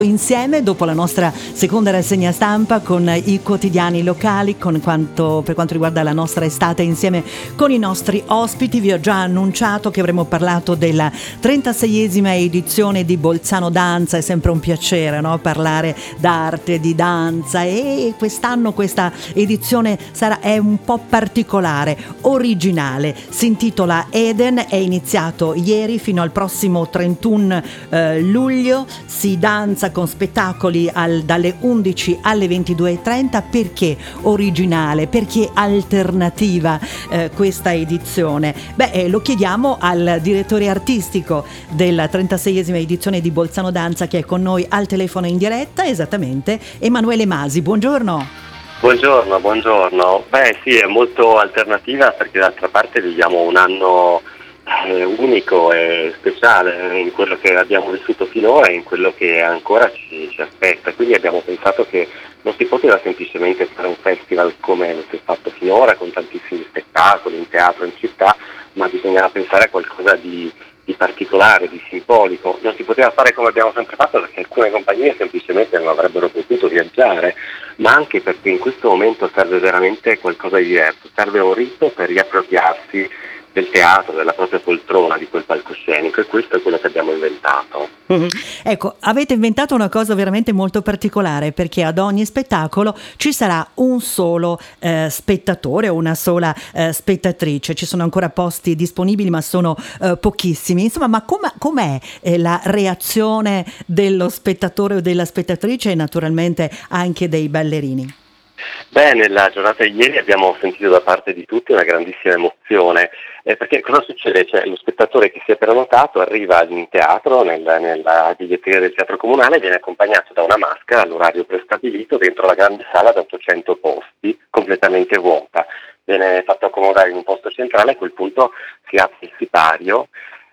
Insieme dopo la nostra seconda rassegna stampa con i quotidiani locali, per quanto riguarda la nostra estate insieme con i nostri ospiti. Vi ho già annunciato che avremmo parlato della 36esima edizione di Bolzano Danza. È sempre un piacere, no? Parlare d'arte, di danza, e quest'anno questa edizione è un po' particolare, originale. Si intitola Eden, è iniziato ieri fino al prossimo 31 luglio. Si danza con spettacoli dalle 11 alle 22:30. Perché originale? Perché alternativa questa edizione? Lo chiediamo al direttore artistico della 36esima edizione di Bolzano Danza, che è con noi al telefono in diretta, esattamente Emanuele Masi. Buongiorno. Buongiorno. Sì, è molto alternativa perché d'altra parte viviamo un anno unico e speciale in quello che abbiamo vissuto finora e in quello che ancora ci aspetta. Quindi abbiamo pensato che non si poteva semplicemente fare un festival come lo si è fatto finora, con tantissimi spettacoli in teatro, in città, ma bisognava pensare a qualcosa di particolare, di simbolico. Non si poteva fare come abbiamo sempre fatto perché alcune compagnie semplicemente non avrebbero potuto viaggiare, ma anche perché in questo momento serve veramente qualcosa di diverso, serve un rito per riappropriarsi del teatro, della propria poltrona, di quel palcoscenico, e questo è quello che abbiamo inventato. Ecco, avete inventato una cosa veramente molto particolare, perché ad ogni spettacolo ci sarà un solo spettatore o una sola spettatrice. Ci sono ancora posti disponibili, ma sono pochissimi. Insomma, ma com'è la reazione dello spettatore o della spettatrice, e naturalmente anche dei ballerini? Nella giornata di ieri abbiamo sentito da parte di tutti una grandissima emozione, perché cosa succede? Cioè, lo spettatore che si è prenotato arriva in teatro, nella biglietteria del teatro comunale, viene accompagnato da una maschera all'orario prestabilito dentro la grande sala da 800 posti, completamente vuota. Viene fatto accomodare in un posto centrale, a quel punto si apre il sipario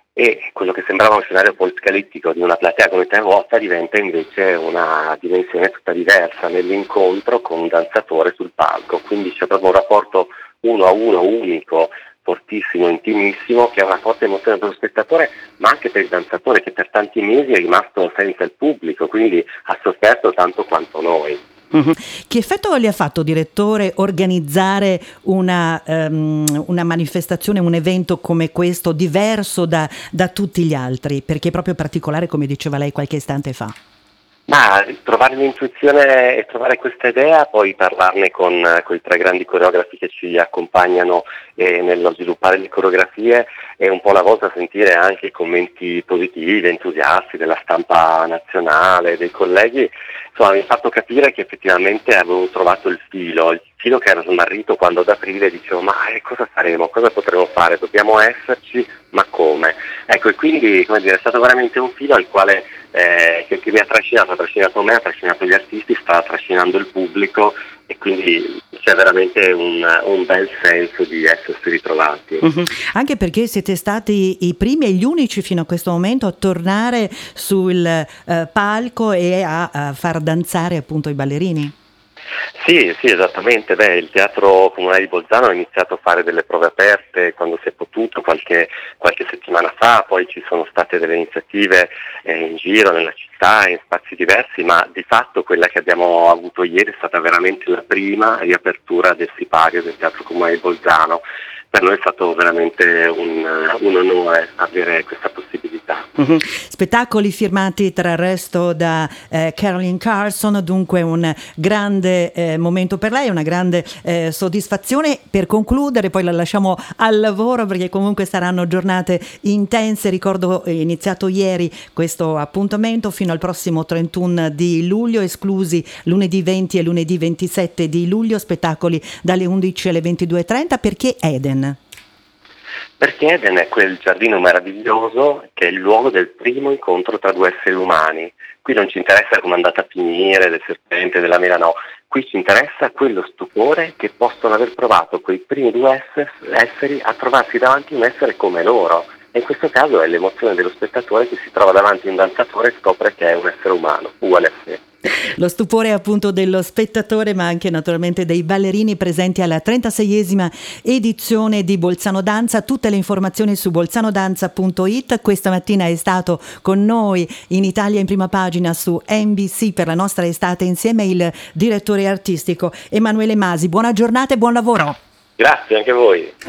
e quello che sembrava un scenario apocalittico di una platea come te vuota diventa invece una dimensione tutta diversa nell'incontro con un danzatore sul palco. Quindi c'è proprio un rapporto uno a uno unico, fortissimo, intimissimo, che ha una forte emozione per lo spettatore, ma anche per il danzatore, che per tanti mesi è rimasto senza il pubblico, quindi ha sofferto tanto quanto noi. Mm-hmm. Che effetto le ha fatto, direttore, organizzare una manifestazione, un evento come questo, diverso da tutti gli altri, perché è proprio particolare, come diceva lei qualche istante fa? Ma trovare l'intuizione e trovare questa idea, poi parlarne con i tre grandi coreografi che ci accompagnano nello sviluppare le coreografie, è un po' la volta sentire anche i commenti positivi, entusiasti della stampa nazionale, dei colleghi. Insomma, mi ha fatto capire che effettivamente avevo trovato il filo che era smarrito quando ad aprile dicevo cosa faremo, cosa potremo fare, dobbiamo esserci, ma come? Ecco, e quindi è stato veramente un filo al quale che mi ha trascinato me, ha trascinato gli artisti, sta trascinando il pubblico, e quindi c'è veramente un bel senso di essersi ritrovati. Mm-hmm. Anche perché siete stati i primi e gli unici fino a questo momento a tornare sul palco e a far danzare appunto i ballerini. Sì, esattamente. Il Teatro Comunale di Bolzano ha iniziato a fare delle prove aperte quando si è potuto, qualche settimana fa, poi ci sono state delle iniziative in giro, nella città, in spazi diversi, ma di fatto quella che abbiamo avuto ieri è stata veramente la prima riapertura del sipario del Teatro Comunale di Bolzano. Per noi è stato veramente un onore avere questa possibilità. Mm-hmm. Spettacoli firmati tra il resto da Caroline Carson, dunque un grande momento per lei, una grande soddisfazione. Per concludere, poi la lasciamo al lavoro perché comunque saranno giornate intense. Ricordo, è iniziato ieri questo appuntamento fino al prossimo 31 di luglio, esclusi lunedì 20 e lunedì 27 di luglio, spettacoli dalle 11 alle 22:30. Perché Eden? Perché Eden è quel giardino meraviglioso che è il luogo del primo incontro tra due esseri umani. Qui non ci interessa come è andata a finire, del serpente, della mela, no. Qui ci interessa quello stupore che possono aver provato quei primi due esseri a trovarsi davanti a un essere come loro. E in questo caso è l'emozione dello spettatore che si trova davanti a un danzatore e scopre che è un essere umano, uguale a sé. Lo stupore appunto dello spettatore, ma anche naturalmente dei ballerini presenti alla 36esima edizione di Bolzano Danza. Tutte le informazioni su bolzanodanza.it. Questa mattina è stato con noi in Italia in prima pagina su NBC per la nostra estate insieme il direttore artistico Emanuele Masi. Buona giornata e buon lavoro. Grazie anche a voi.